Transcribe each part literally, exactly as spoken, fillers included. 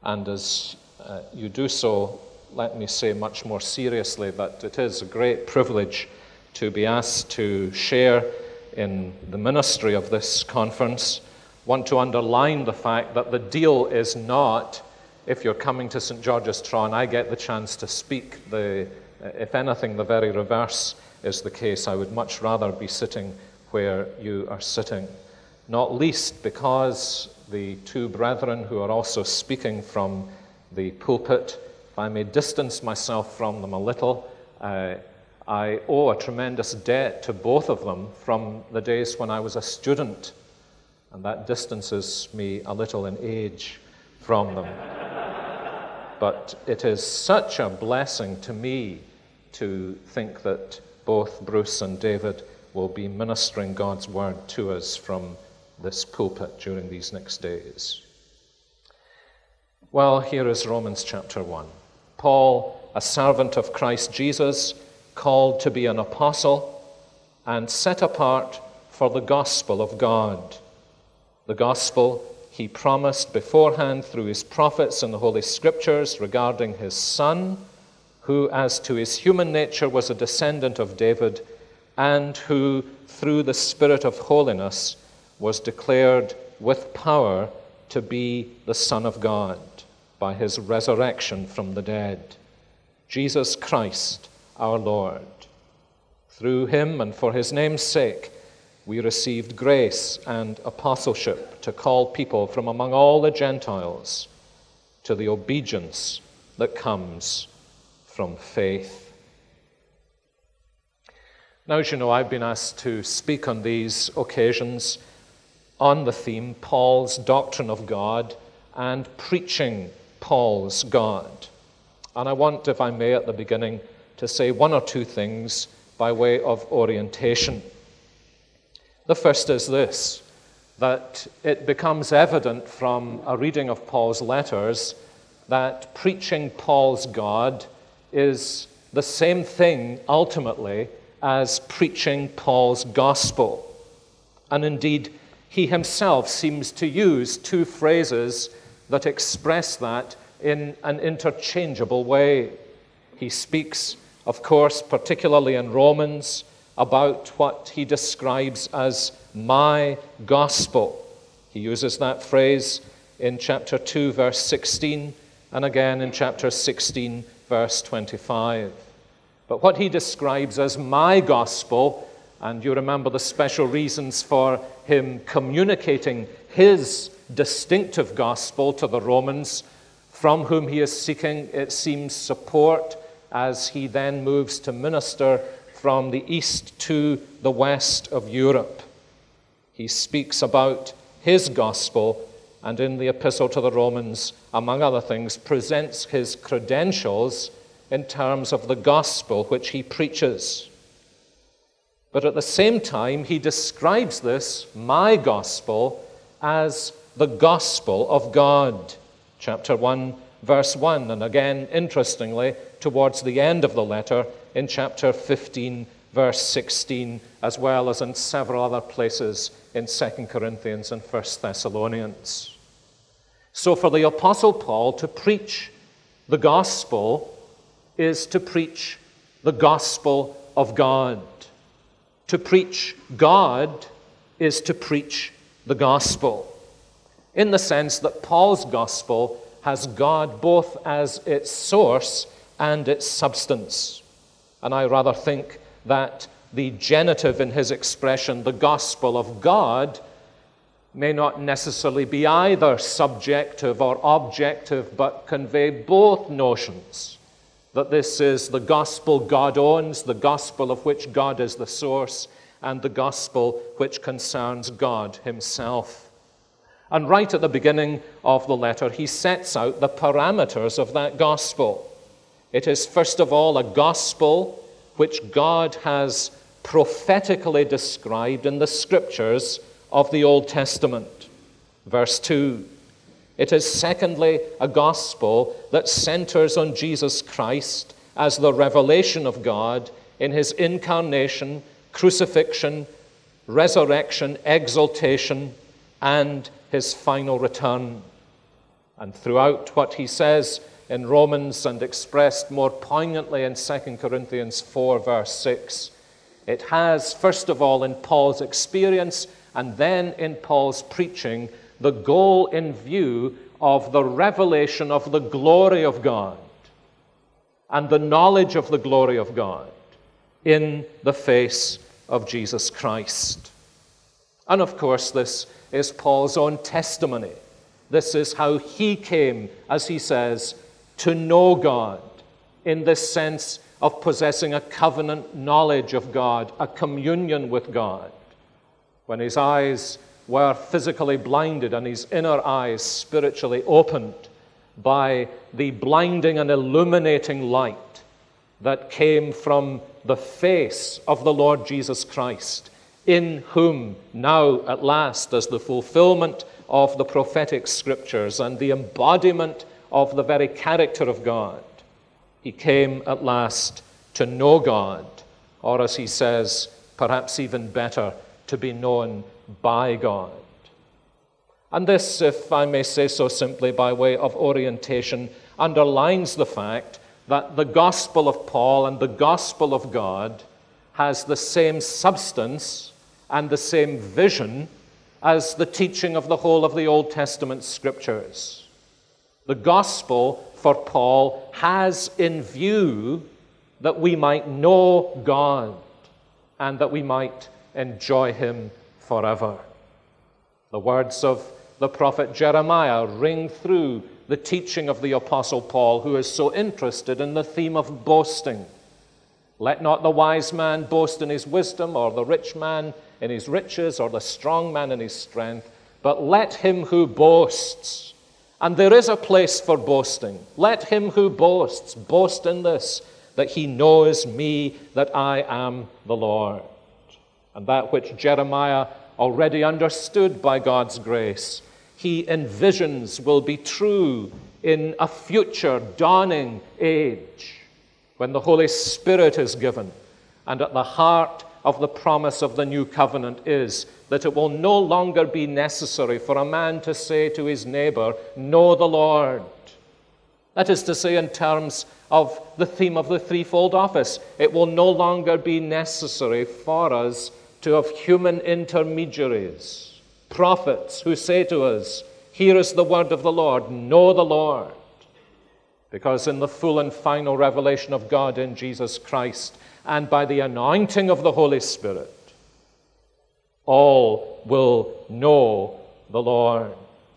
And as uh, you do so, let me say much more seriously that it is a great privilege to be asked to share in the ministry of this conference. I want to underline the fact that the deal is not, if you're coming to Saint George's Tron, I get the chance to speak. The, if anything, the very reverse is the case. I would much rather be sitting where you are sitting, not least because the two brethren who are also speaking from the pulpit, if I may distance myself from them a little, uh, I owe a tremendous debt to both of them from the days when I was a student, and that distances me a little in age from them. But it is such a blessing to me to think that both Bruce and David will be ministering God's word to us from this pulpit during these next days. Well, here is Romans chapter one. Paul, a servant of Christ Jesus, called to be an apostle and set apart for the gospel of God. The gospel he promised beforehand through his prophets in the Holy Scriptures regarding his Son, who as to his human nature was a descendant of David, and who through the Spirit of holiness was declared with power to be the Son of God by his resurrection from the dead, Jesus Christ our Lord. Through him and for his name's sake, we received grace and apostleship to call people from among all the Gentiles to the obedience that comes from faith. Now, as you know, I've been asked to speak on these occasions on the theme, Paul's doctrine of God and preaching Paul's God. And I want, if I may, at the beginning, to say one or two things by way of orientation. The first is this, that it becomes evident from a reading of Paul's letters that preaching Paul's God is the same thing, ultimately, as preaching Paul's gospel. And indeed, he himself seems to use two phrases that express that in an interchangeable way. He speaks, of course, particularly in Romans, about what he describes as my gospel. He uses that phrase in chapter two, verse sixteen, and again in chapter sixteen, verse twenty-five. But what he describes as my gospel, and you remember the special reasons for him communicating his distinctive gospel to the Romans, from whom he is seeking, it seems, support as he then moves to minister from the east to the west of Europe. He speaks about his gospel, and in the epistle to the Romans, among other things, presents his credentials in terms of the gospel which he preaches. But at the same time, he describes this, my gospel, as the gospel of God. Chapter one, verse one, and again, interestingly, towards the end of the letter, in chapter fifteen, verse sixteen, as well as in several other places in Second Corinthians and First Thessalonians. So for the Apostle Paul to preach the gospel is to preach the gospel of God. To preach God is to preach the gospel, in the sense that Paul's gospel has God both as its source and its substance. And I rather think that the genitive in his expression, the gospel of God, may not necessarily be either subjective or objective, but convey both notions. That this is the gospel God owns, the gospel of which God is the source, and the gospel which concerns God himself. And right at the beginning of the letter, he sets out the parameters of that gospel. It is, first of all, a gospel which God has prophetically described in the scriptures of the Old Testament. Verse two. It is, secondly, a gospel that centers on Jesus Christ as the revelation of God in his incarnation, crucifixion, resurrection, exaltation, and his final return. And throughout what he says in Romans and expressed more poignantly in Second Corinthians four, verse six, it has, first of all, in Paul's experience and then in Paul's preaching, the goal in view of the revelation of the glory of God and the knowledge of the glory of God in the face of Jesus Christ. And of course, this is Paul's own testimony. This is how he came, as he says, to know God in this sense of possessing a covenant knowledge of God, a communion with God. When his eyes were physically blinded and his inner eyes spiritually opened by the blinding and illuminating light that came from the face of the Lord Jesus Christ, in whom now at last, as the fulfillment of the prophetic scriptures and the embodiment of the very character of God, he came at last to know God, or as he says, perhaps even better, to be known by God. And this, if I may say so simply by way of orientation, underlines the fact that the gospel of Paul and the gospel of God has the same substance and the same vision as the teaching of the whole of the Old Testament scriptures. The gospel for Paul has in view that we might know God and that we might enjoy him forever. The words of the prophet Jeremiah ring through the teaching of the Apostle Paul, who is so interested in the theme of boasting. Let not the wise man boast in his wisdom, or the rich man in his riches, or the strong man in his strength, but let him who boasts, and there is a place for boasting, let him who boasts boast in this, that he knows me, that I am the Lord. And that which Jeremiah already understood by God's grace, he envisions will be true in a future dawning age when the Holy Spirit is given. And at the heart of the promise of the new covenant is that it will no longer be necessary for a man to say to his neighbor, "Know the Lord." That is to say, in terms of the theme of the threefold office, it will no longer be necessary for us to have human intermediaries, prophets who say to us, "Here is the word of the Lord, know the Lord." Because in the full and final revelation of God in Jesus Christ, and by the anointing of the Holy Spirit, all will know the Lord.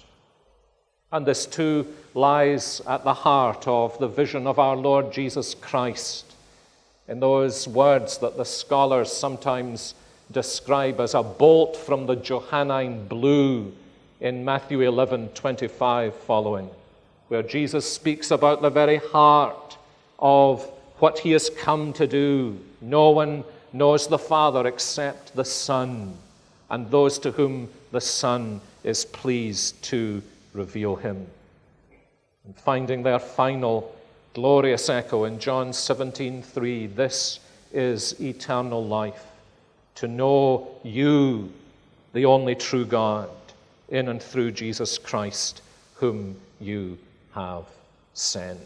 And this too lies at the heart of the vision of our Lord Jesus Christ in those words that the scholars sometimes describe as a bolt from the Johannine blue in Matthew eleven twenty-five following, where Jesus speaks about the very heart of what he has come to do. No one knows the Father except the Son, and those to whom the Son is pleased to reveal him. And finding their final glorious echo in John seventeen three, this is eternal life, to know you, the only true God, in and through Jesus Christ, whom you have sent.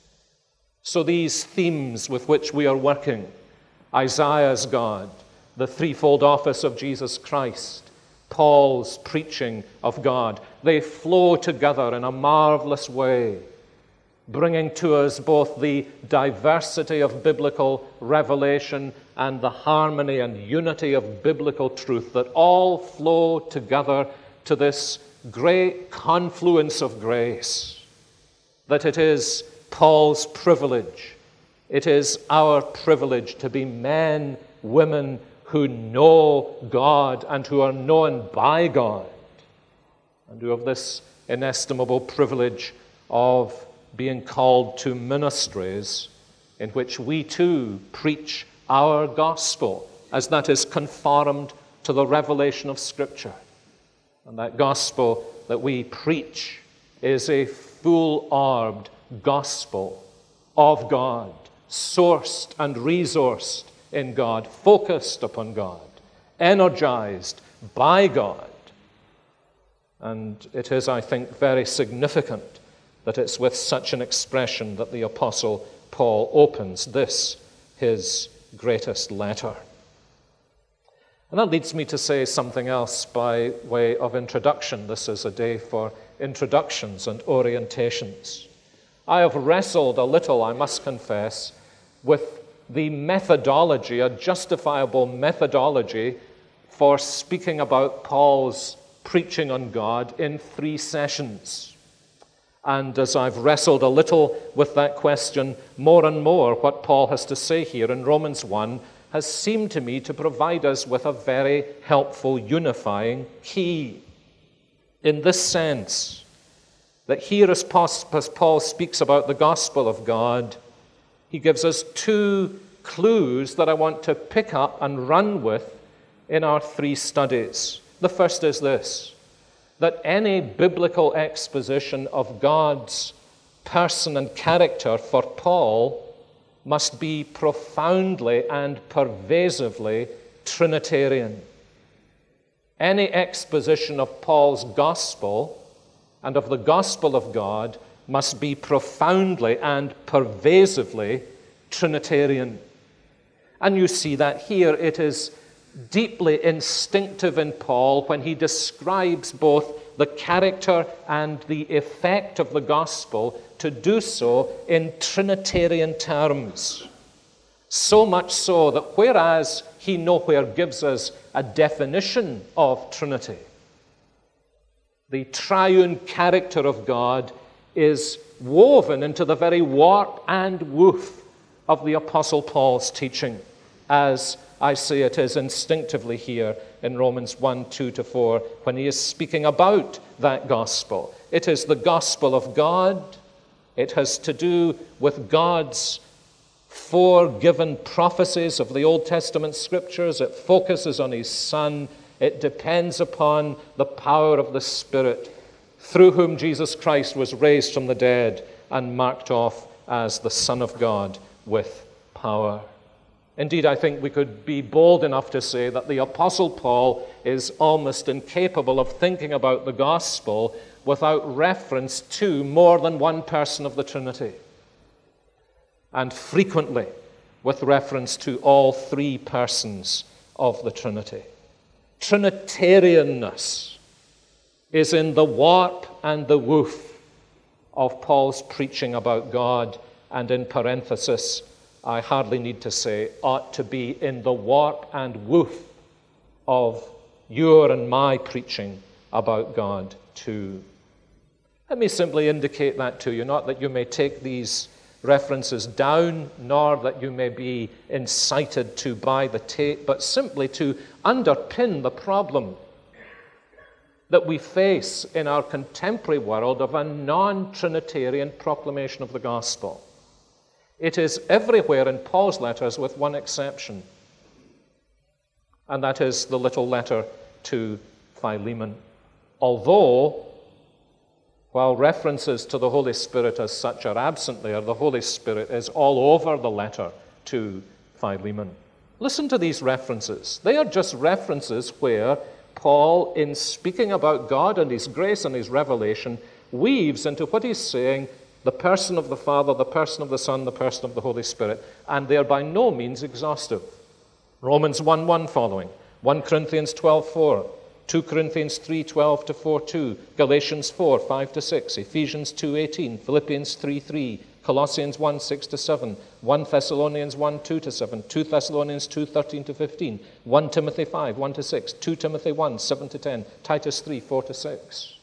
So these themes with which we are working, Isaiah's God, the threefold office of Jesus Christ, Paul's preaching of God, they flow together in a marvelous way, bringing to us both the diversity of biblical revelation and the harmony and unity of biblical truth that all flow together to this great confluence of grace, that it is Paul's privilege, it is our privilege to be men, women who know God and who are known by God, and who have this inestimable privilege of being called to ministries in which we too preach our gospel as that is conformed to the revelation of Scripture. And that gospel that we preach is a full-orbed gospel of God, sourced and resourced in God, focused upon God, energized by God. And it is, I think, very significant that it's with such an expression that the Apostle Paul opens this, his greatest letter. And that leads me to say something else by way of introduction. This is a day for introductions and orientations. I have wrestled a little, I must confess, with the methodology, a justifiable methodology for speaking about Paul's preaching on God in three sessions. And as I've wrestled a little with that question, more and more what Paul has to say here in Romans one has seemed to me to provide us with a very helpful unifying key. In this sense, that here as Paul speaks about the gospel of God, he gives us two clues that I want to pick up and run with in our three studies. The first is this, that any biblical exposition of God's person and character for Paul must be profoundly and pervasively Trinitarian. Any exposition of Paul's gospel and of the gospel of God must be profoundly and pervasively Trinitarian. And you see that here. It is deeply instinctive in Paul when he describes both the character and the effect of the gospel to do so in Trinitarian terms. So much so that whereas he nowhere gives us a definition of Trinity, the triune character of God is woven into the very warp and woof of the Apostle Paul's teaching, as I say it is instinctively here in Romans one, two to four, when he is speaking about that gospel. It is the gospel of God. It has to do with God's four given prophecies of the Old Testament scriptures. It focuses on his Son. It depends upon the power of the Spirit, through whom Jesus Christ was raised from the dead and marked off as the Son of God with power. Indeed, I think we could be bold enough to say that the Apostle Paul is almost incapable of thinking about the gospel without reference to more than one person of the Trinity, and frequently with reference to all three persons of the Trinity. Trinitarianness is in the warp and the woof of Paul's preaching about God, and in parenthesis, I hardly need to say, ought to be in the warp and woof of your and my preaching about God too. Let me simply indicate that to you, not that you may take these references down, nor that you may be incited to buy the tape, but simply to underpin the problem that we face in our contemporary world of a non-Trinitarian proclamation of the gospel. It is everywhere in Paul's letters with one exception, and that is the little letter to Philemon. Although, while references to the Holy Spirit as such are absent there, the Holy Spirit is all over the letter to Philemon. Listen to these references. They are just references where Paul, in speaking about God and his grace and his revelation, weaves into what he's saying the person of the Father, the person of the Son, the person of the Holy Spirit, and they are by no means exhaustive. Romans one one following, First Corinthians twelve four, Second Corinthians three twelve to four two, Galatians four five to six, Ephesians two eighteen, Philippians three three, Colossians one six to seven, First Thessalonians one two to seven, Second Thessalonians two thirteen to fifteen, First Timothy five one to six, Second Timothy one seven to ten, Titus three four to six.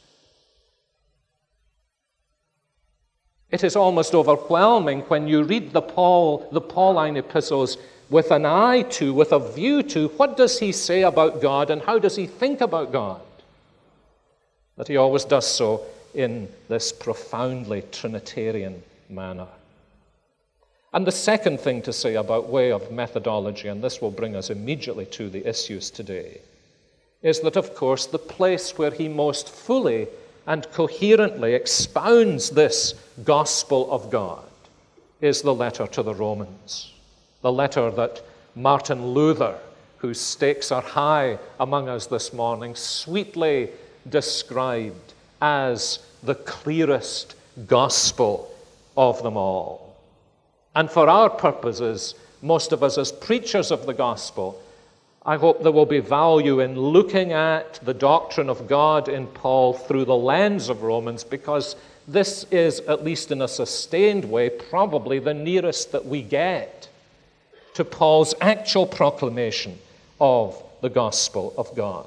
It is almost overwhelming when you read the Paul, the Pauline epistles with an eye to, with a view to, what does he say about God and how does he think about God? That he always does so in this profoundly Trinitarian manner. And the second thing to say about way of methodology, and this will bring us immediately to the issues today, is that, of course, the place where he most fully and coherently expounds this gospel of God is the letter to the Romans. The letter that Martin Luther, whose stakes are high among us this morning, sweetly described as the clearest gospel of them all. And for our purposes, most of us as preachers of the gospel, I hope there will be value in looking at the doctrine of God in Paul through the lens of Romans, because this is, at least in a sustained way, probably the nearest that we get to Paul's actual proclamation of the gospel of God.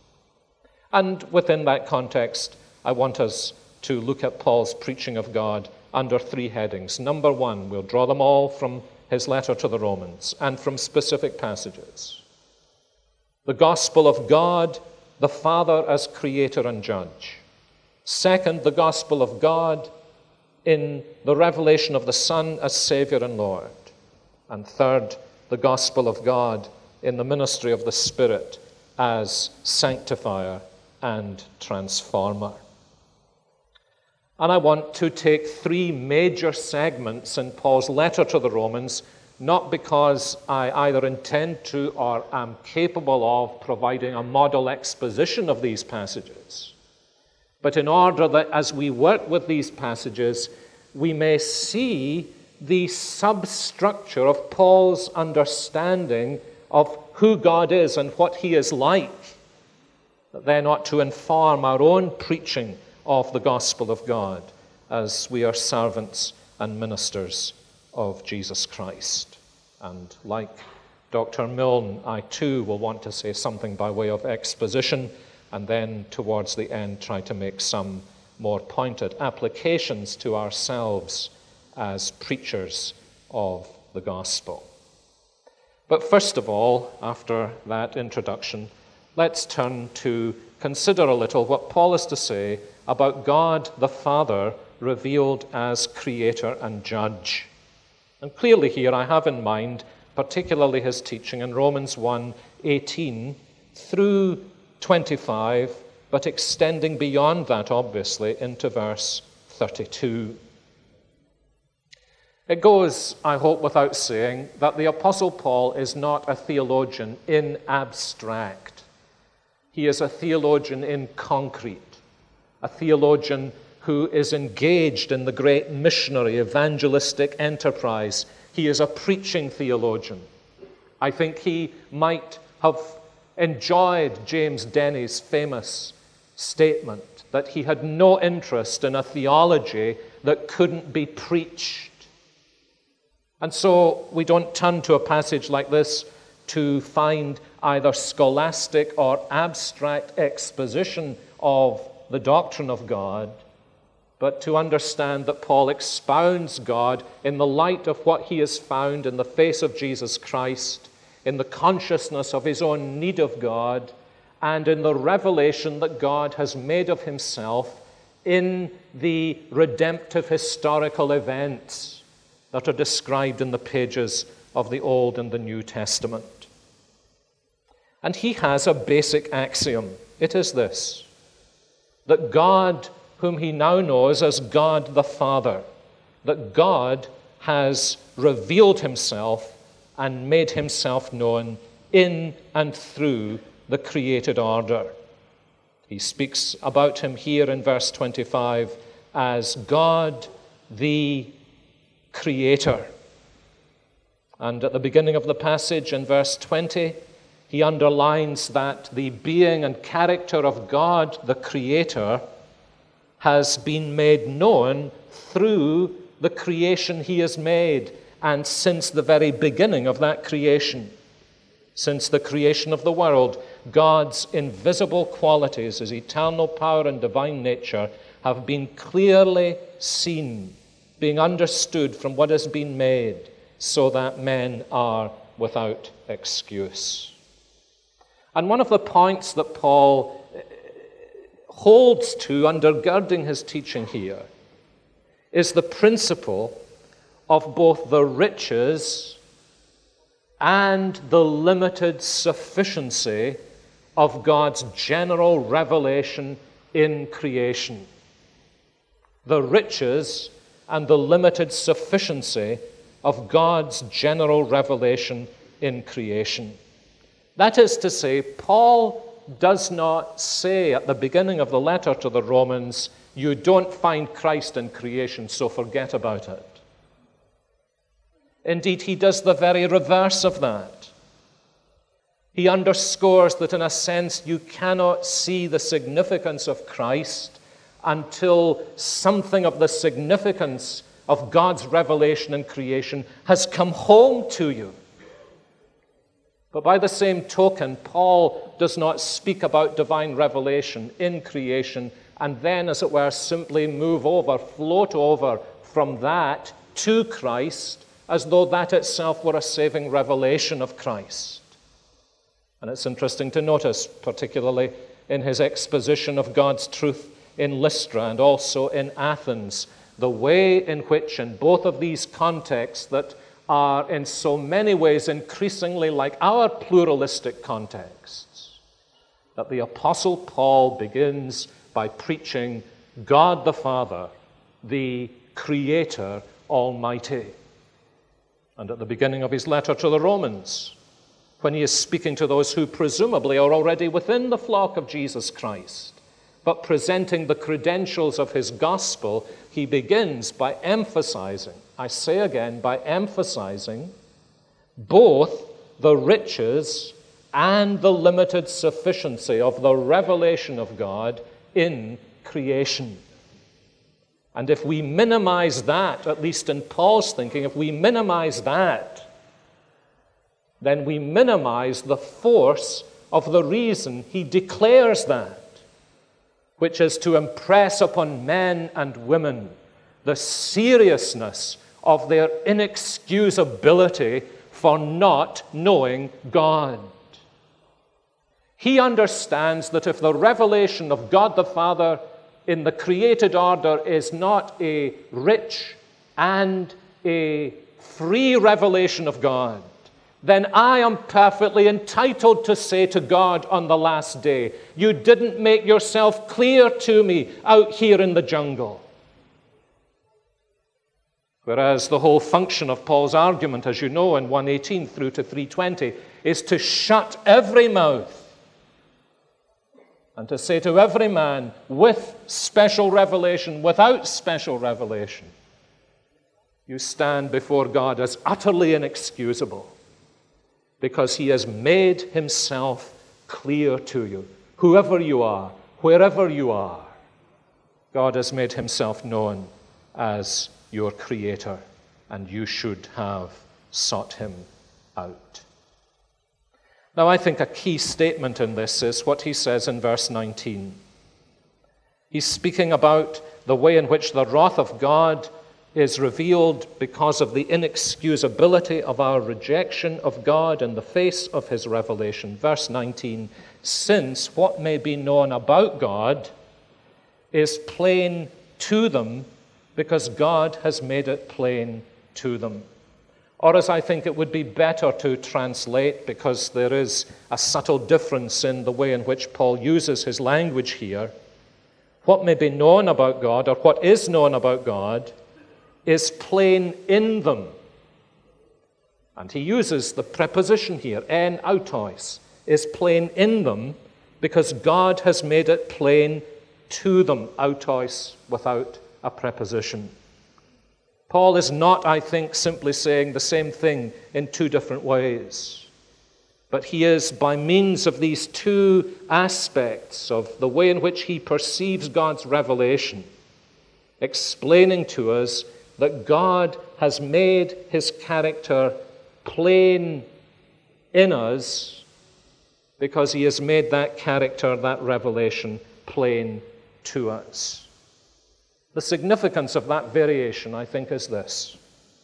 And within that context, I want us to look at Paul's preaching of God under three headings. Number one, we'll draw them all from his letter to the Romans and from specific passages. The gospel of God, the Father as creator and judge. Second, the gospel of God in the revelation of the Son as Savior and Lord. And third, the gospel of God in the ministry of the Spirit as sanctifier and transformer. And I want to take three major segments in Paul's letter to the Romans, not because I either intend to or am capable of providing a model exposition of these passages, but in order that as we work with these passages, we may see the substructure of Paul's understanding of who God is and what he is like, that then ought to inform our own preaching of the gospel of God as we are servants and ministers of Jesus Christ. And like Doctor Milne, I too will want to say something by way of exposition, and then towards the end try to make some more pointed applications to ourselves as preachers of the gospel. But first of all, after that introduction, let's turn to consider a little what Paul has to say about God the Father revealed as creator and judge. And clearly here I have in mind particularly his teaching in Romans one eighteen through twenty-five, but extending beyond that, obviously, into verse thirty-two. It goes, I hope, without saying, that the Apostle Paul is not a theologian in abstract. He is a theologian in concrete, a theologian who is engaged in the great missionary evangelistic enterprise. He is a preaching theologian. I think he might have enjoyed James Denny's famous statement that he had no interest in a theology that couldn't be preached. And so we don't turn to a passage like this to find either scholastic or abstract exposition of the doctrine of God, but to understand that Paul expounds God in the light of what he has found in the face of Jesus Christ, in the consciousness of his own need of God, and in the revelation that God has made of himself in the redemptive historical events that are described in the pages of the Old and the New Testament. And he has a basic axiom. It is this: that God, whom he now knows as God the Father, that God has revealed himself and made himself known in and through the created order. He speaks about him here in verse twenty-five as God the Creator. And at the beginning of the passage in verse twenty, he underlines that the being and character of God the Creator has been made known through the creation he has made, and since the very beginning of that creation. Since the creation of the world, God's invisible qualities, his eternal power and divine nature, have been clearly seen, being understood from what has been made, so that men are without excuse. And one of the points that Paul holds to, undergirding his teaching here, is the principle of both the riches and the limited sufficiency of God's general revelation in creation. The riches and the limited sufficiency of God's general revelation in creation. That is to say, Paul does not say at the beginning of the letter to the Romans, You don't find Christ in creation, so forget about it. Indeed, he does the very reverse of that. He underscores that in a sense you cannot see the significance of Christ until something of the significance of God's revelation in creation has come home to you. But by the same token, Paul does not speak about divine revelation in creation and then, as it were, simply move over, float over from that to Christ as though that itself were a saving revelation of Christ. And it's interesting to notice, particularly in his exposition of God's truth in Lystra and also in Athens, the way in which in both of these contexts that are in so many ways increasingly like our pluralistic contexts, that the Apostle Paul begins by preaching God the Father, the Creator Almighty. And at the beginning of his letter to the Romans, when he is speaking to those who presumably are already within the flock of Jesus Christ, but presenting the credentials of his gospel, he begins by emphasizing, I say again, by emphasizing both the riches and the limited sufficiency of the revelation of God in creation. And if we minimize that, at least in Paul's thinking, if we minimize that, then we minimize the force of the reason he declares that, which is to impress upon men and women the seriousness of their inexcusability for not knowing God. He understands that if the revelation of God the Father in the created order is not a rich and a free revelation of God, then I am perfectly entitled to say to God on the last day, you didn't make yourself clear to me out here in the jungle. Whereas the whole function of Paul's argument, as you know, in one eighteen through to three twenty, is to shut every mouth and to say to every man, with special revelation, without special revelation, you stand before God as utterly inexcusable, because he has made himself clear to you. Whoever you are, wherever you are, God has made himself known as your Creator, and you should have sought him out. Now, I think a key statement in this is what he says in verse nineteen. He's speaking about the way in which the wrath of God is revealed because of the inexcusability of our rejection of God in the face of his revelation. Verse nineteen, since what may be known about God is plain to them because God has made it plain to them. Or as I think it would be better to translate, because there is a subtle difference in the way in which Paul uses his language here, what may be known about God, or what is known about God, is plain in them. And he uses the preposition here, en autois, is plain in them, because God has made it plain to them, autois, without a preposition. Paul is not, I think, simply saying the same thing in two different ways. But he is, by means of these two aspects of the way in which he perceives God's revelation, explaining to us that God has made his character plain in us because he has made that character, that revelation, plain to us. The significance of that variation, I think, is this: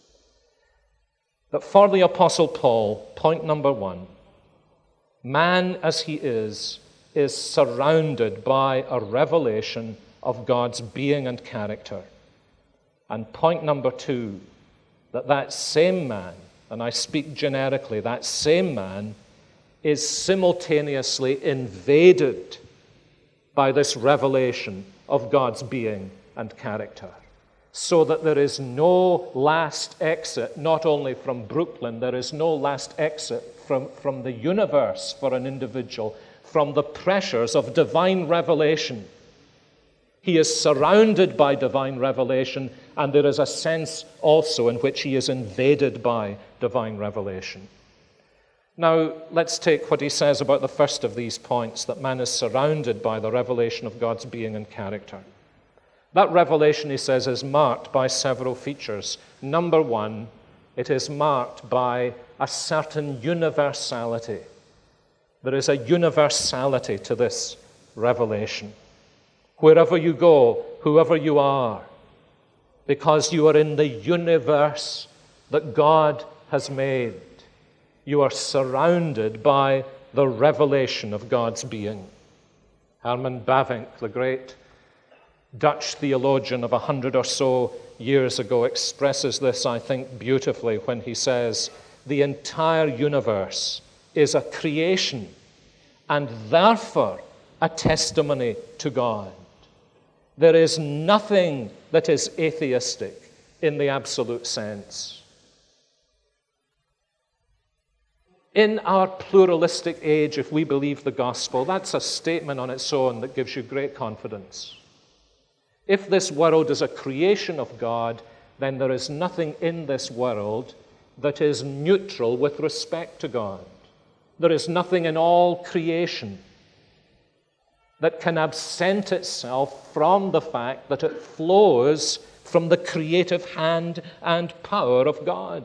that for the Apostle Paul, point number one, man as he is, is surrounded by a revelation of God's being and character. And point number two, that that same man, and I speak generically, that same man is simultaneously invaded by this revelation of God's being and character, so that there is no last exit, not only from Brooklyn, there is no last exit from, from the universe for an individual, from the pressures of divine revelation, He is surrounded by divine revelation, and there is a sense also in which he is invaded by divine revelation. Now, let's take what he says about the first of these points, that man is surrounded by the revelation of God's being and character. That revelation, he says, is marked by several features. Number one, it is marked by a certain universality. There is a universality to this revelation. Wherever you go, whoever you are, because you are in the universe that God has made, you are surrounded by the revelation of God's being. Herman Bavinck, the great Dutch theologian of a hundred or so years ago, expresses this, I think, beautifully when he says, the entire universe is a creation and therefore a testimony to God. There is nothing that is atheistic in the absolute sense. In our pluralistic age, if we believe the gospel, that's a statement on its own that gives you great confidence. If this world is a creation of God, then there is nothing in this world that is neutral with respect to God. There is nothing in all creation that can absent itself from the fact that it flows from the creative hand and power of God.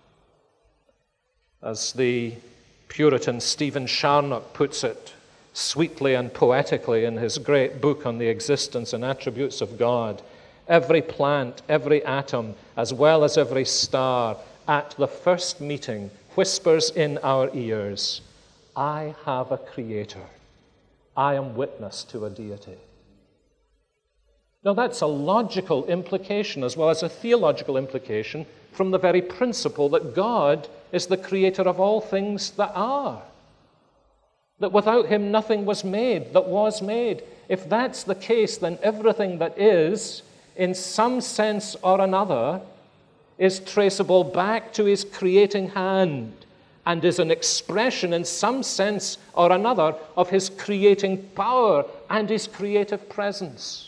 As the Puritan Stephen Charnock puts it sweetly and poetically in his great book on the existence and attributes of God, every plant, every atom, as well as every star, at the first meeting whispers in our ears, I have a creator. I am witness to a deity. Now that's a logical implication as well as a theological implication from the very principle that God is the creator of all things that are. That without him nothing was made that was made. If that's the case, then everything that is, in some sense or another, is traceable back to his creating hand and is an expression in some sense or another of his creating power and his creative presence.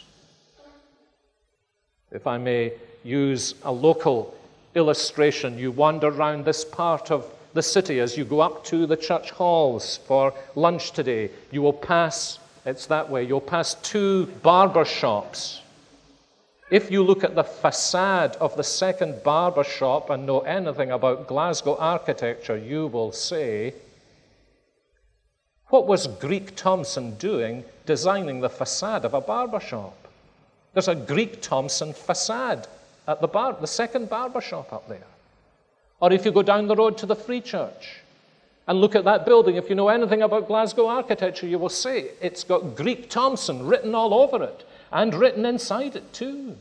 If I may use a local illustration, you wander around this part of the city as you go up to the church halls for lunch today. You will pass, it's that way, you'll pass two barber shops. If you look at the facade of the second barber shop and know anything about Glasgow architecture, you will say, what was Greek Thompson doing designing the facade of a barber shop? There's a Greek Thompson facade at the bar, the second barber shop up there. Or if you go down the road to the Free Church and look at that building, if you know anything about Glasgow architecture, you will say it's got Greek Thompson written all over it and written inside it too.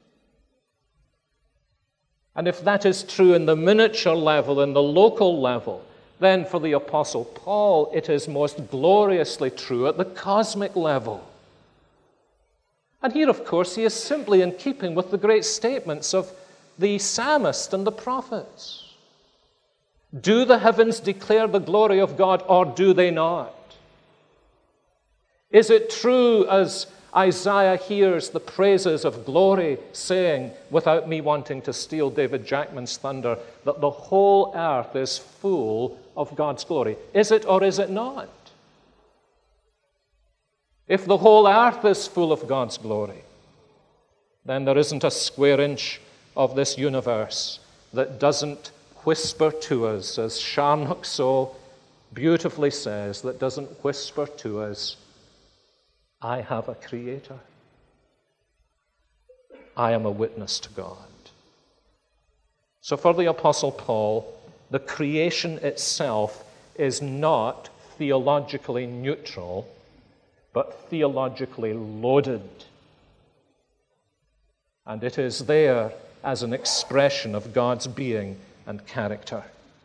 And if that is true in the miniature level, in the local level, then for the Apostle Paul, it is most gloriously true at the cosmic level. And here, of course, he is simply in keeping with the great statements of the psalmist and the prophets. Do the heavens declare the glory of God, or do they not? Is it true, as Isaiah hears the praises of glory saying, without me wanting to steal David Jackman's thunder, that the whole earth is full of God's glory? Is it or is it not? If the whole earth is full of God's glory, then there isn't a square inch of this universe that doesn't whisper to us, as Charnock so beautifully says, that doesn't whisper to us, I have a creator. I am a witness to God. So for the Apostle Paul, the creation itself is not theologically neutral, but theologically loaded. And it is there as an expression of God's being and character.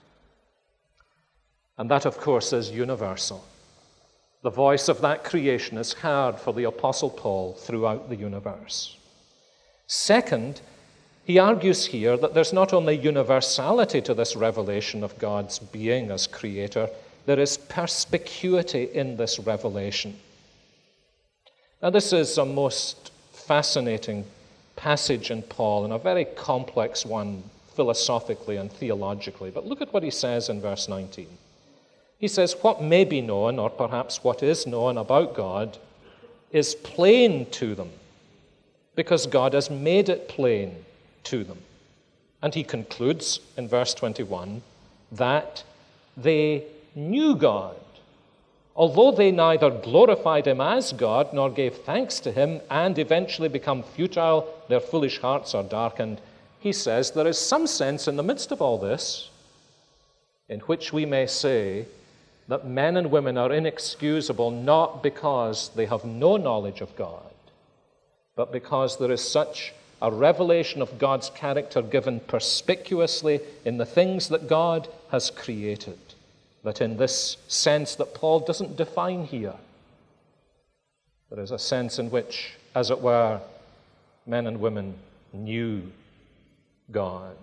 And that, of course, is universal. The voice of that creation is heard for the Apostle Paul throughout the universe. Second, he argues here that there's not only universality to this revelation of God's being as creator, there is perspicuity in this revelation. Now, this is a most fascinating passage in Paul, and a very complex one philosophically and theologically. But look at what he says in verse nineteen. He says, what may be known, or perhaps what is known about God, is plain to them, because God has made it plain to them. And he concludes in verse twenty-one that they knew God, although they neither glorified him as God nor gave thanks to him, and eventually become futile, their foolish hearts are darkened. He says there is some sense in the midst of all this in which we may say that men and women are inexcusable not because they have no knowledge of God, but because there is such a revelation of God's character given perspicuously in the things that God has created, that in this sense that Paul doesn't define here, there is a sense in which, as it were, men and women knew God.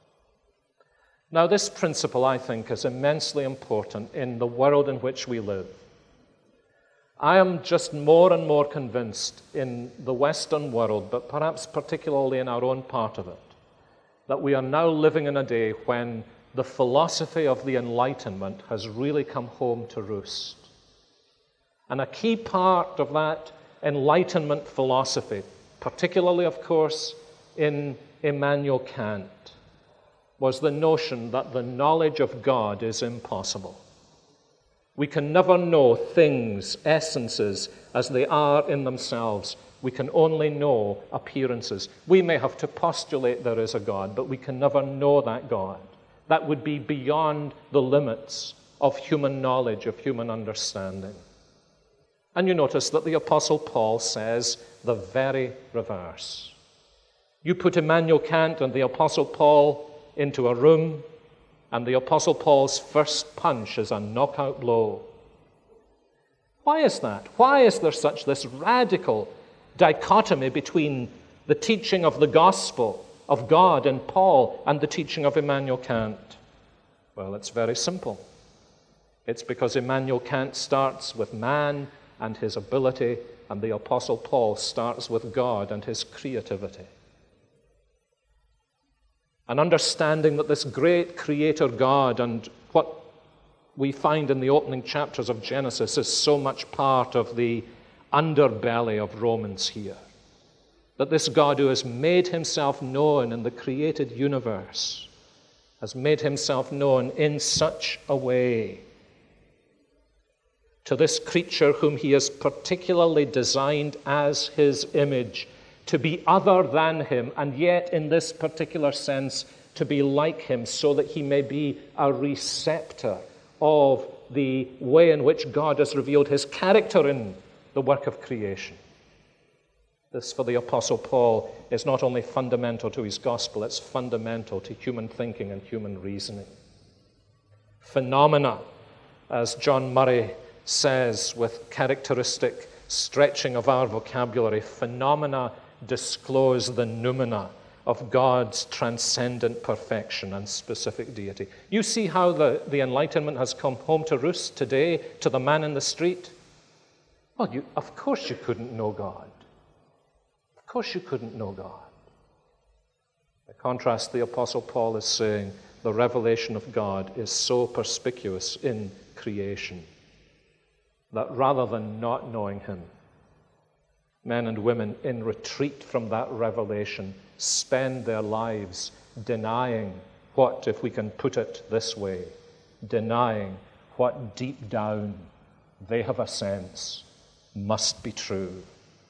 Now, this principle, I think, is immensely important in the world in which we live. I am just more and more convinced in the Western world, but perhaps particularly in our own part of it, that we are now living in a day when the philosophy of the Enlightenment has really come home to roost. And a key part of that Enlightenment philosophy, particularly, of course, in Immanuel Kant, was the notion that the knowledge of God is impossible. We can never know things, essences, as they are in themselves. We can only know appearances. We may have to postulate there is a God, but we can never know that God. That would be beyond the limits of human knowledge, of human understanding. And you notice that the Apostle Paul says the very reverse. You put Immanuel Kant and the Apostle Paul into a room, and the Apostle Paul's first punch is a knockout blow. Why is that? Why is there such this radical dichotomy between the teaching of the gospel of God in Paul and the teaching of Immanuel Kant? Well, it's very simple. It's because Immanuel Kant starts with man and his ability, and the Apostle Paul starts with God and his creativity. An understanding that this great creator God and what we find in the opening chapters of Genesis is so much part of the underbelly of Romans here. That this God who has made himself known in the created universe has made himself known in such a way to this creature whom he has particularly designed as his image, to be other than him, and yet in this particular sense to be like him, so that he may be a receptor of the way in which God has revealed his character in the work of creation. This, for the Apostle Paul, is not only fundamental to his gospel, it's fundamental to human thinking and human reasoning. Phenomena, as John Murray says with characteristic stretching of our vocabulary, phenomena disclose the noumena of God's transcendent perfection and specific deity. You see how the, the Enlightenment has come home to roost today to the man in the street? Well, you, of course you couldn't know God. Of course you couldn't know God. By contrast, the Apostle Paul is saying the revelation of God is so perspicuous in creation that rather than not knowing him, men and women in retreat from that revelation spend their lives denying what, if we can put it this way, denying what deep down they have a sense must be true.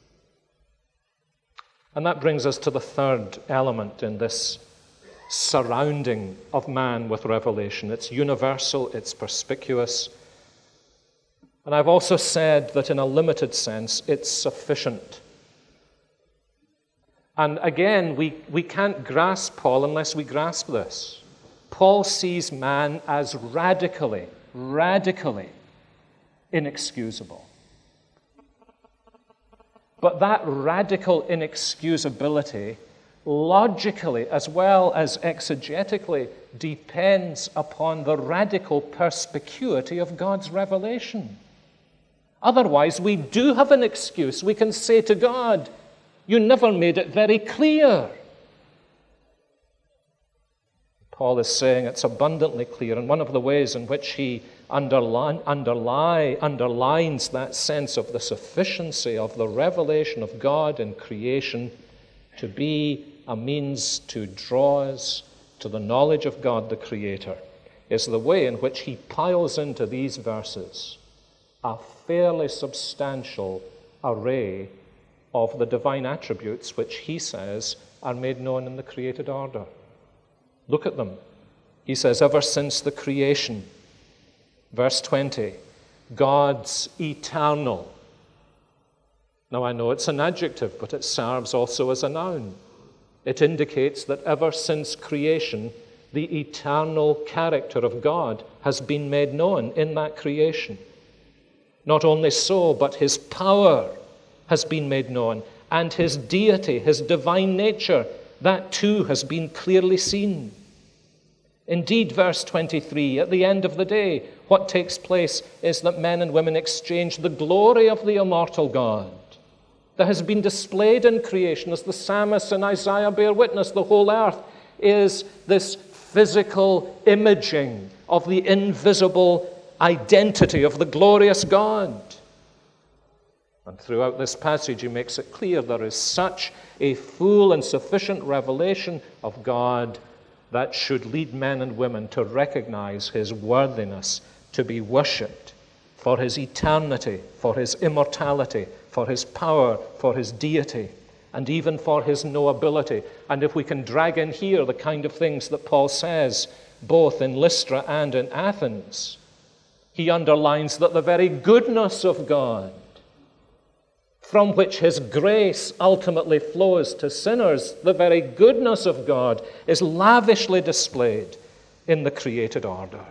And that brings us to the third element in this surrounding of man with revelation. It's universal, it's perspicuous. And I've also said that in a limited sense, it's sufficient. And again, we, we can't grasp Paul unless we grasp this. Paul sees man as radically, radically inexcusable. But that radical inexcusability, logically as well as exegetically, depends upon the radical perspicuity of God's revelation. Otherwise, we do have an excuse. We can say to God, You never made it very clear. Paul is saying it's abundantly clear, and one of the ways in which he underline, underlie, underlines that sense of the sufficiency of the revelation of God in creation to be a means to draw us to the knowledge of God the Creator is the way in which he piles into these verses a fairly substantial array of the divine attributes which he says are made known in the created order. Look at them. He says, ever since the creation, verse twenty, God's eternal. Now I know it's an adjective, but it serves also as a noun. It indicates that ever since creation, the eternal character of God has been made known in that creation. Not only so, but his power has been made known, and his deity, his divine nature, that too has been clearly seen. Indeed, verse twenty-three, at the end of the day, what takes place is that men and women exchange the glory of the immortal God that has been displayed in creation, as the psalmist and Isaiah bear witness. The whole earth is this physical imaging of the invisible identity of the glorious God. And throughout this passage, he makes it clear there is such a full and sufficient revelation of God that should lead men and women to recognize his worthiness to be worshipped for his eternity, for his immortality, for his power, for his deity, and even for his knowability. And if we can drag in here the kind of things that Paul says, both in Lystra and in Athens, he underlines that the very goodness of God, from which his grace ultimately flows to sinners, the very goodness of God is lavishly displayed in the created order.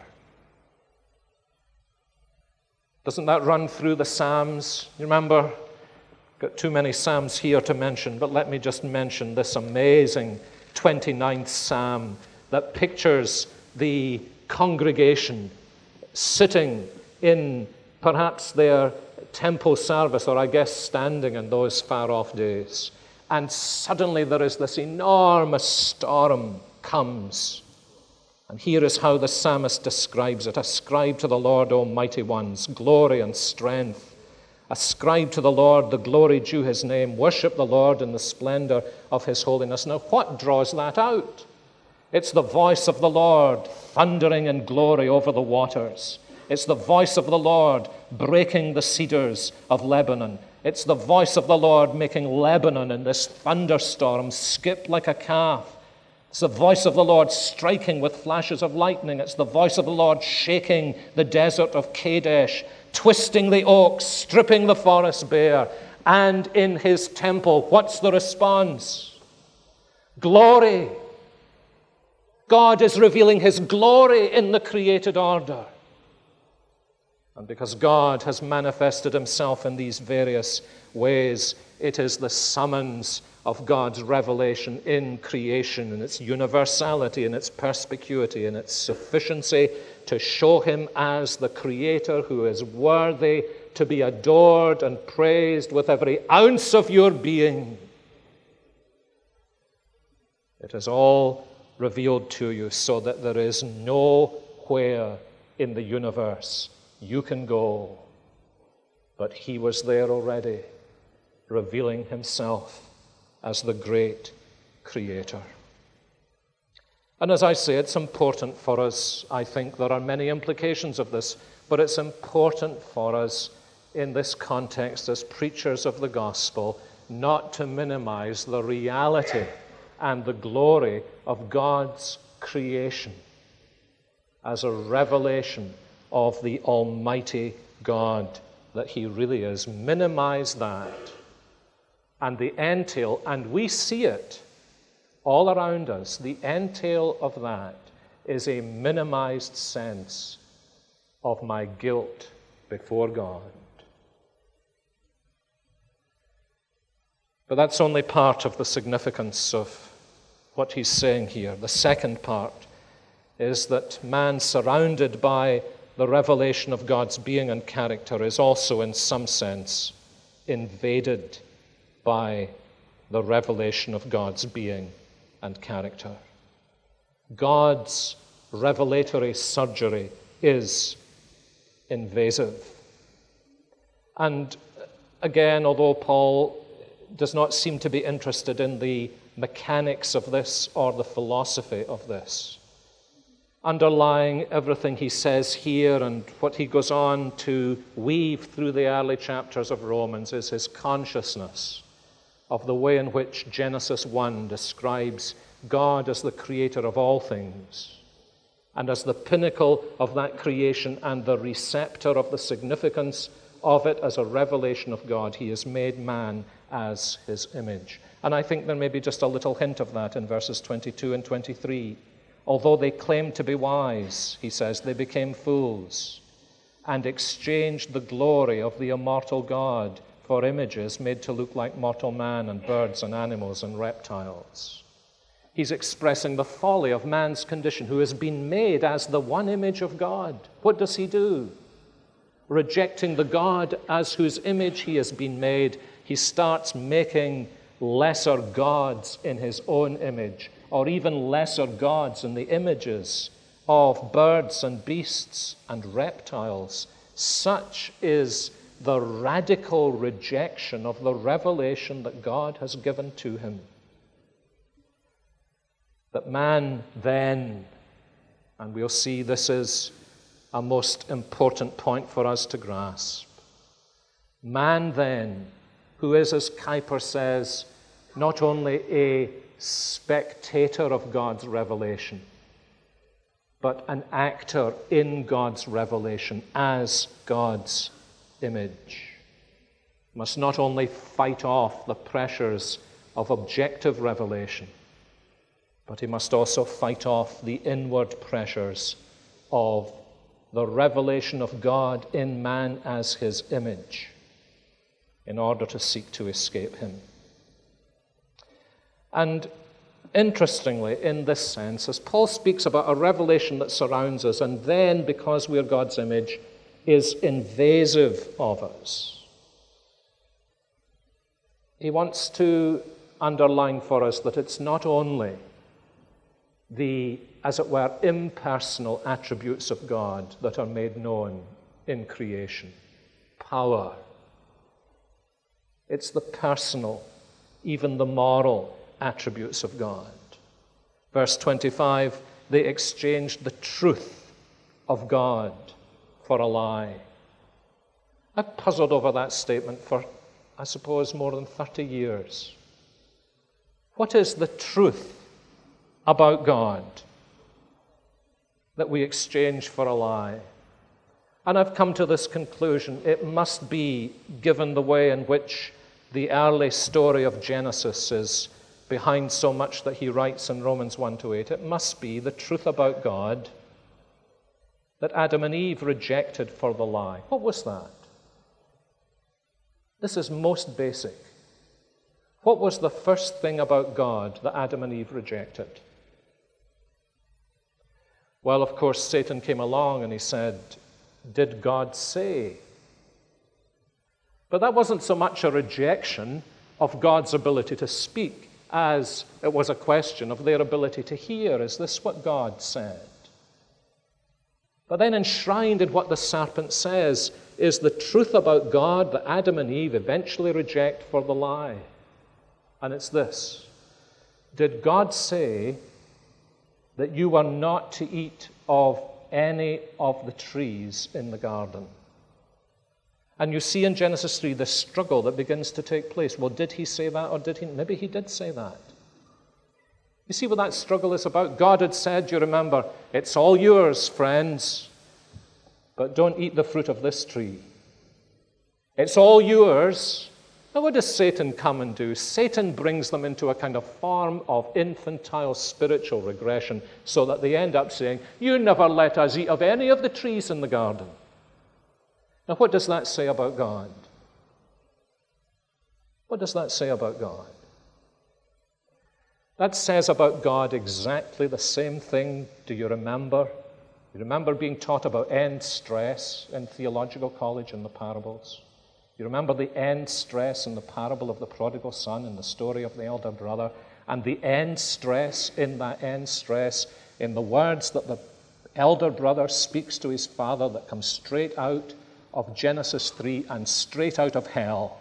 Doesn't that run through the Psalms? You remember, got too many Psalms here to mention, but let me just mention this amazing twenty-ninth Psalm that pictures the congregation sitting in perhaps their temple service, or I guess standing in those far-off days. And suddenly there is this enormous storm comes. And here is how the psalmist describes it. Ascribe to the Lord, O mighty ones, glory and strength. Ascribe to the Lord the glory due his name. Worship the Lord in the splendor of his holiness. Now, what draws that out? It's the voice of the Lord thundering in glory over the waters. It's the voice of the Lord breaking the cedars of Lebanon. It's the voice of the Lord making Lebanon in this thunderstorm skip like a calf. It's the voice of the Lord striking with flashes of lightning. It's the voice of the Lord shaking the desert of Kadesh, twisting the oaks, stripping the forest bare. And in his temple, what's the response? Glory. God is revealing his glory in the created order. And because God has manifested himself in these various ways, it is the summons of God's revelation in creation, in its universality, in its perspicuity, in its sufficiency to show him as the Creator who is worthy to be adored and praised with every ounce of your being. It is all revealed to you so that there is nowhere in the universe you can go, but he was there already, revealing himself as the great Creator. And as I say, it's important for us. I think there are many implications of this, but it's important for us in this context as preachers of the gospel not to minimize the reality and the glory of God's creation as a revelation of the Almighty God that he really is. Minimize that. And the entail, and we see it all around us, the entail of that is a minimized sense of my guilt before God. But that's only part of the significance of what he's saying here. The second part is that man surrounded by the revelation of God's being and character is also in some sense invaded by the revelation of God's being and character. God's revelatory surgery is invasive. And again, although Paul does not seem to be interested in the mechanics of this or the philosophy of this, underlying everything he says here and what he goes on to weave through the early chapters of Romans is his consciousness of the way in which Genesis one describes God as the creator of all things, and as the pinnacle of that creation and the receptor of the significance of it as a revelation of God. He has made man as his image. And I think there may be just a little hint of that in verses twenty-two and twenty-three. Although they claimed to be wise, he says, they became fools and exchanged the glory of the immortal God for images made to look like mortal man and birds and animals and reptiles. He's expressing the folly of man's condition, who has been made as the one image of God. What does he do? Rejecting the God as whose image he has been made, he starts making lesser gods in his own image, or even lesser gods in the images of birds and beasts and reptiles. Such is the radical rejection of the revelation that God has given to him. That man then, and we'll see this is a most important point for us to grasp, man then, who is, as Kuyper says, not only a spectator of God's revelation, but an actor in God's revelation as God's image, must not only fight off the pressures of objective revelation, but he must also fight off the inward pressures of the revelation of God in man as his image in order to seek to escape him. And interestingly, in this sense, as Paul speaks about a revelation that surrounds us and then, because we are God's image, is invasive of us, he wants to underline for us that it's not only the, as it were, impersonal attributes of God that are made known in creation. Power. It's the personal, even the moral attributes of God. Verse twenty-five, they exchanged the truth of God for a lie. I've puzzled over that statement for, I suppose, more than thirty years. What is the truth about God that we exchange for a lie? And I've come to this conclusion. It must be, given the way in which the early story of Genesis is behind so much that he writes in Romans one to eight, it must be the truth about God that Adam and Eve rejected for the lie. What was that? This is most basic. What was the first thing about God that Adam and Eve rejected? Well, of course, Satan came along and he said, "Did God say?" But that wasn't so much a rejection of God's ability to speak as it was a question of their ability to hear. Is this what God said? But then enshrined in what the serpent says is the truth about God that Adam and Eve eventually reject for the lie. And it's this: did God say that you are not to eat of any of the trees in the garden? And you see in Genesis three the struggle that begins to take place. Well, did he say that or did he? Maybe he did say that. You see what that struggle is about? God had said, you remember, it's all yours, friends, but don't eat the fruit of this tree. It's all yours. Now, what does Satan come and do? Satan brings them into a kind of form of infantile spiritual regression so that they end up saying, you never let us eat of any of the trees in the garden. Now, what does that say about God? What does that say about God? That says about God exactly the same thing. Do you remember? You remember being taught about end stress in theological college in the parables? You remember the end stress in the parable of the prodigal son and the story of the elder brother, and the end stress in that end stress in the words that the elder brother speaks to his father that comes straight out of Genesis three and straight out of hell.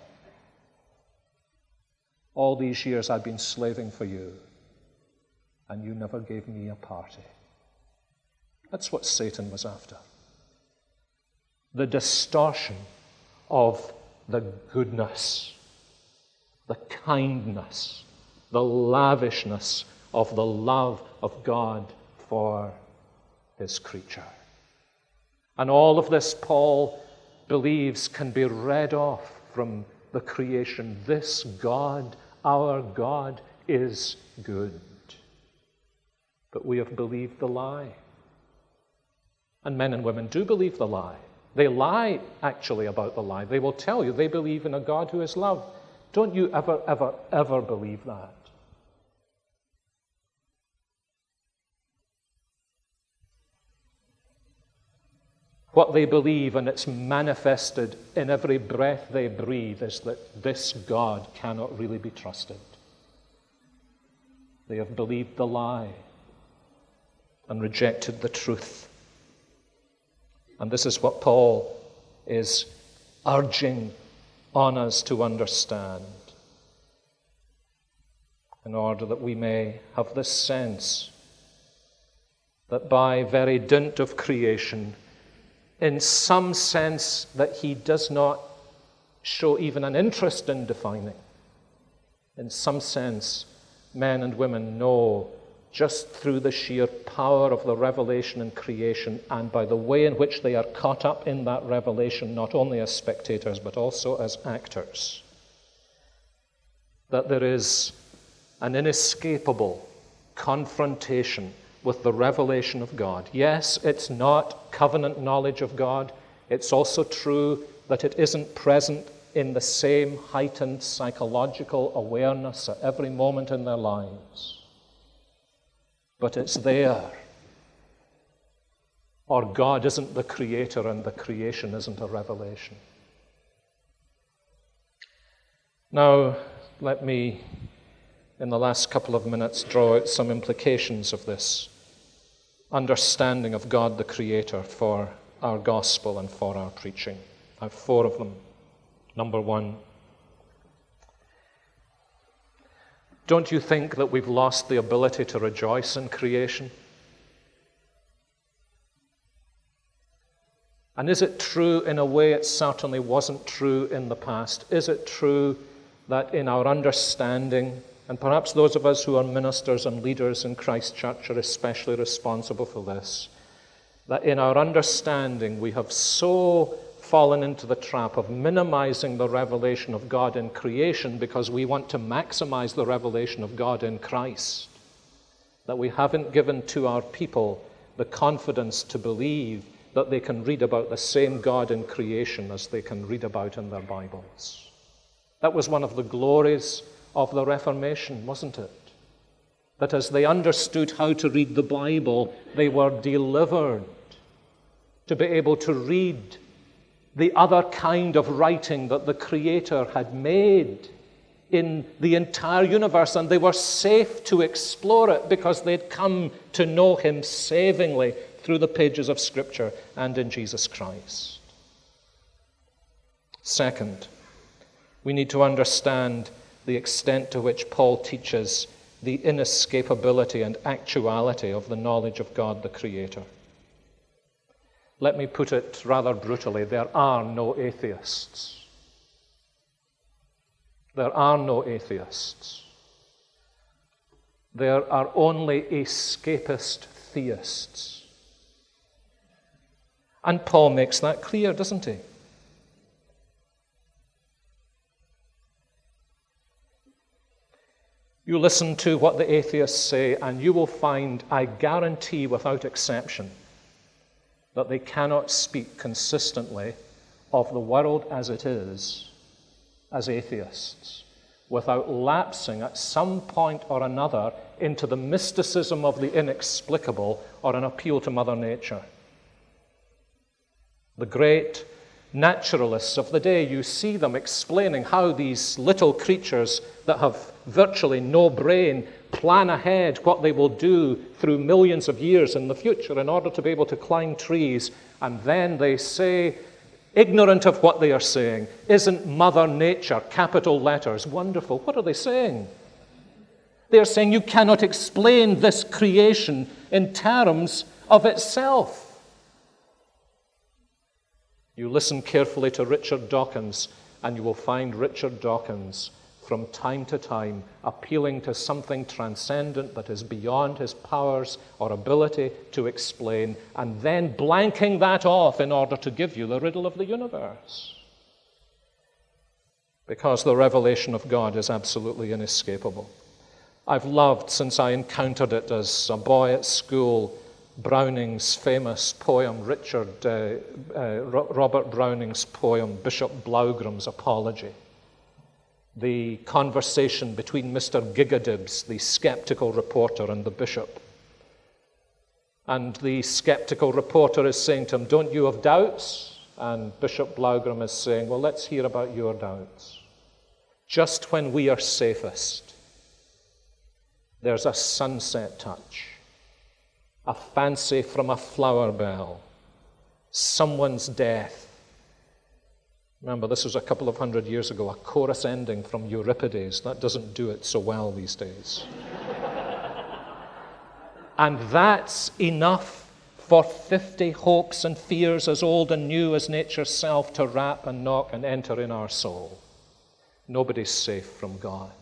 All these years I've been slaving for you, and you never gave me a party. That's what Satan was after. The distortion of the goodness, the kindness, the lavishness of the love of God for his creature. And all of this, Paul believes, can be read off from the creation. This God, our God, is good. But we have believed the lie. And men and women do believe the lie. They lie, actually, about the lie. They will tell you they believe in a God who is love. Don't you ever, ever, ever believe that. What they believe, and it's manifested in every breath they breathe, is that this God cannot really be trusted. They have believed the lie and rejected the truth. And this is what Paul is urging on us to understand, in order that we may have this sense that by very dint of creation, in some sense that he does not show even an interest in defining, in some sense, men and women know just through the sheer power of the revelation in creation and by the way in which they are caught up in that revelation, not only as spectators but also as actors, that there is an inescapable confrontation with the revelation of God. Yes, it's not covenant knowledge of God. It's also true that it isn't present in the same heightened psychological awareness at every moment in their lives. But it's there. Or God isn't the creator and the creation isn't a revelation. Now, let me, in the last couple of minutes, draw out some implications of this understanding of God the Creator for our gospel and for our preaching. I have four of them. Number one, don't you think that we've lost the ability to rejoice in creation? And is it true in a way it certainly wasn't true in the past? Is it true that in our understanding, and perhaps those of us who are ministers and leaders in Christ Church are especially responsible for this, that in our understanding we have so fallen into the trap of minimizing the revelation of God in creation because we want to maximize the revelation of God in Christ, that we haven't given to our people the confidence to believe that they can read about the same God in creation as they can read about in their Bibles. That was one of the glories of the Reformation, wasn't it? That as they understood how to read the Bible, they were delivered to be able to read the other kind of writing that the Creator had made in the entire universe, and they were safe to explore it because they'd come to know Him savingly through the pages of Scripture and in Jesus Christ. Second, we need to understand the extent to which Paul teaches the inescapability and actuality of the knowledge of God the Creator. Let me put it rather brutally, there are no atheists. There are no atheists. There are only escapist theists. And Paul makes that clear, doesn't he? You listen to what the atheists say, and you will find, I guarantee without exception, that they cannot speak consistently of the world as it is as atheists without lapsing at some point or another into the mysticism of the inexplicable or an appeal to Mother Nature. The great naturalists of the day. You see them explaining how these little creatures that have virtually no brain plan ahead what they will do through millions of years in the future in order to be able to climb trees. And then they say, ignorant of what they are saying, isn't Mother Nature, capital letters, wonderful? What are they saying? They're saying you cannot explain this creation in terms of itself. You listen carefully to Richard Dawkins, and you will find Richard Dawkins from time to time appealing to something transcendent that is beyond his powers or ability to explain, and then blanking that off in order to give you the riddle of the universe. Because the revelation of God is absolutely inescapable. I've loved, since I encountered it as a boy at school, Browning's famous poem, Richard, uh, uh, Robert Browning's poem, Bishop Blaugram's Apology. The conversation between Mister Gigadibs, the skeptical reporter, and the bishop. And the skeptical reporter is saying to him, don't you have doubts? And Bishop Blaugram is saying, well, let's hear about your doubts. Just when we are safest, there's a sunset touch, a fancy from a flower bell, someone's death. Remember, this was a couple of hundred years ago, a chorus ending from Euripides. That doesn't do it so well these days. And that's enough for fifty hopes and fears as old and new as nature's self to rap and knock and enter in our soul. Nobody's safe from God.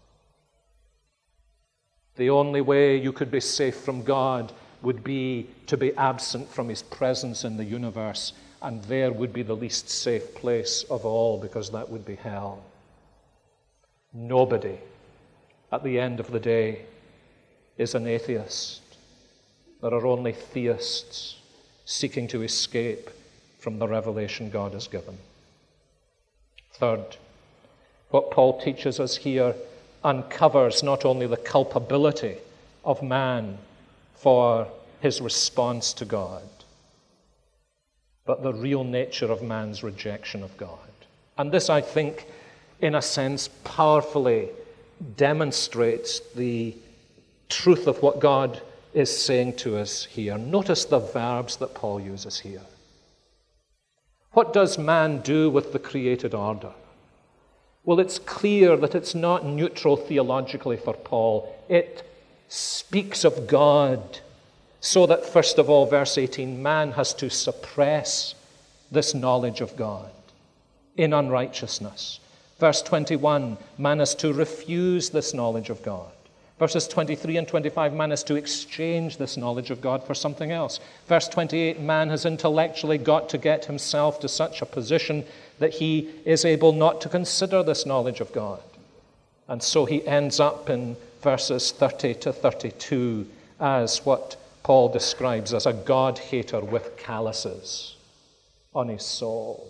The only way you could be safe from God would be to be absent from his presence in the universe, and there would be the least safe place of all, because that would be hell. Nobody, at the end of the day, is an atheist. There are only theists seeking to escape from the revelation God has given. Third, what Paul teaches us here uncovers not only the culpability of man for his response to God, but the real nature of man's rejection of God. And this, I think, in a sense, powerfully demonstrates the truth of what God is saying to us here. Notice the verbs that Paul uses here. What does man do with the created order? Well, it's clear that it's not neutral theologically for Paul. It speaks of God, so that, first of all, verse eighteen, man has to suppress this knowledge of God in unrighteousness. Verse twenty-one, man has to refuse this knowledge of God. Verses twenty-three and twenty-five, man has to exchange this knowledge of God for something else. Verse twenty-eight, man has intellectually got to get himself to such a position that he is able not to consider this knowledge of God. And so he ends up in verses thirty to thirty-two as what Paul describes as a God-hater with calluses on his soul.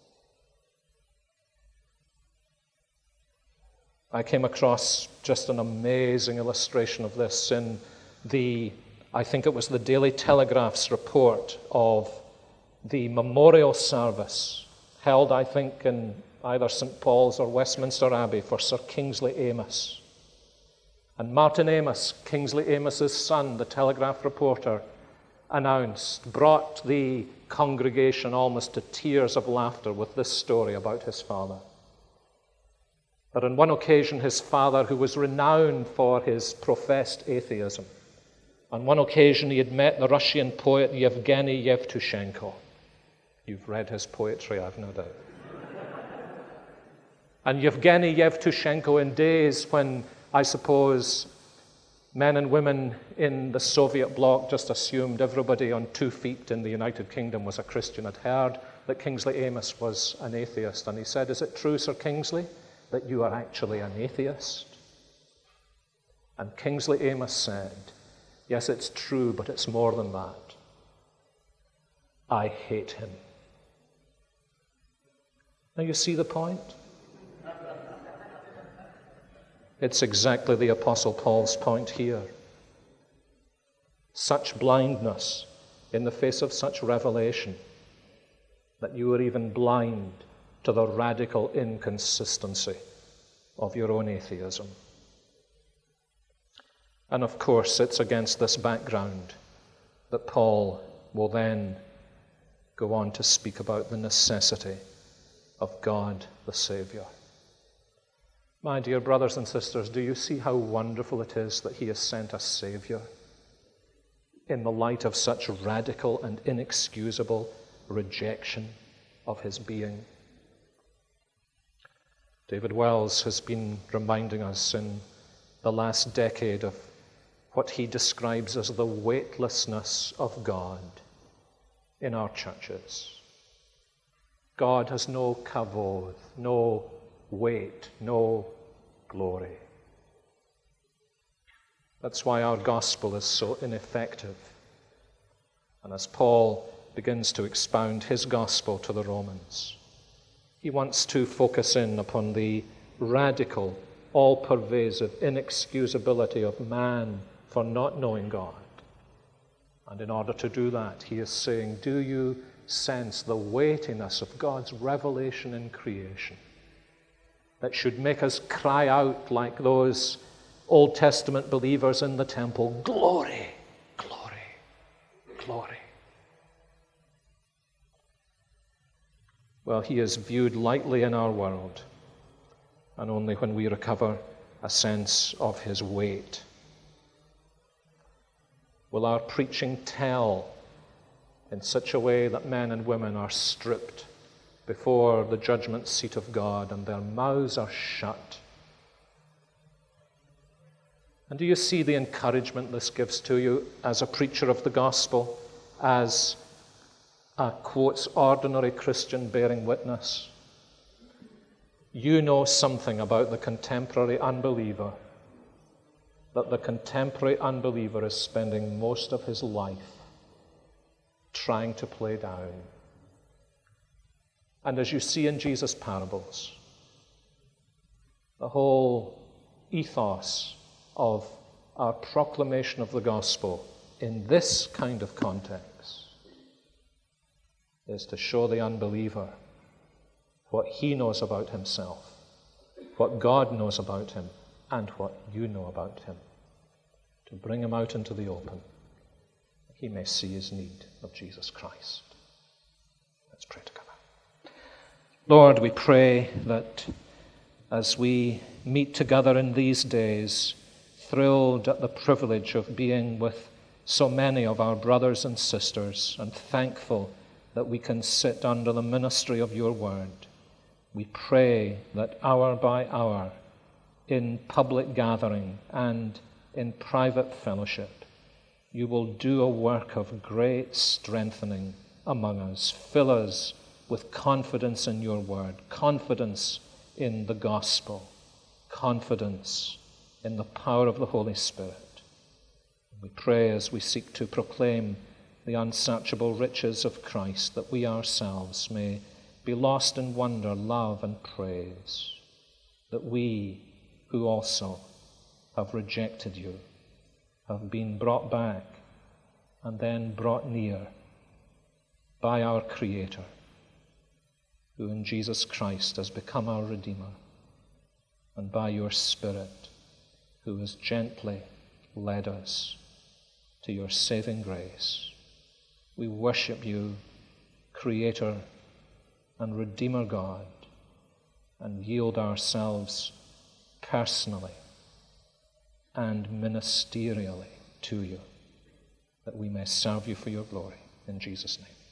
I came across just an amazing illustration of this in the, I think it was the Daily Telegraph's report of the memorial service held, I think, in either Saint Paul's or Westminster Abbey for Sir Kingsley Amis. And Martin Amis, Kingsley Amis's son, the Telegraph reporter, announced, brought the congregation almost to tears of laughter with this story about his father. That on one occasion his father, who was renowned for his professed atheism, on one occasion he had met the Russian poet Yevgeny Yevtushenko. You've read his poetry, I've no doubt. And Yevgeny Yevtushenko, in days when I suppose men and women in the Soviet bloc just assumed everybody on two feet in the United Kingdom was a Christian, had heard that Kingsley Amis was an atheist. And he said, "Is it true, Sir Kingsley, that you are actually an atheist?" And Kingsley Amis said, "Yes, it's true, but it's more than that. I hate him." Now you see the point? It's exactly the Apostle Paul's point here. Such blindness in the face of such revelation that you were even blind to the radical inconsistency of your own atheism. And of course, it's against this background that Paul will then go on to speak about the necessity of God the Savior. My dear brothers and sisters, do you see how wonderful it is that he has sent a Savior in the light of such radical and inexcusable rejection of his being? David Wells has been reminding us in the last decade of what he describes as the weightlessness of God in our churches. God has no kavod, no weight, no glory. That's why our gospel is so ineffective. And as Paul begins to expound his gospel to the Romans, he wants to focus in upon the radical, all-pervasive inexcusability of man for not knowing God. And in order to do that, he is saying, do you sense the weightiness of God's revelation in creation that should make us cry out like those Old Testament believers in the temple, glory, glory, glory. Well, he is viewed lightly in our world, and only when we recover a sense of his weight will our preaching tell in such a way that men and women are stripped before the judgment seat of God and their mouths are shut. And do you see the encouragement this gives to you as a preacher of the gospel, as a, quotes, ordinary Christian bearing witness? You know something about the contemporary unbeliever that the contemporary unbeliever is spending most of his life trying to play down. And as you see in Jesus' parables, the whole ethos of our proclamation of the gospel in this kind of context is to show the unbeliever what he knows about himself, what God knows about him, and what you know about him, to bring him out into the open, that he may see his need of Jesus Christ. Let's pray together. Lord, we pray that as we meet together in these days, thrilled at the privilege of being with so many of our brothers and sisters, and thankful that we can sit under the ministry of your word, we pray that hour by hour, in public gathering and in private fellowship, you will do a work of great strengthening among us. Fill us with confidence in your word, confidence in the gospel, confidence in the power of the Holy Spirit. We pray as we seek to proclaim the unsearchable riches of Christ, that we ourselves may be lost in wonder, love, and praise, that we who also have rejected you have been brought back and then brought near by our Creator, who in Jesus Christ has become our Redeemer, and by your Spirit, who has gently led us to your saving grace. We worship you, Creator and Redeemer God, and yield ourselves personally and ministerially to you, that we may serve you for your glory. In Jesus' name.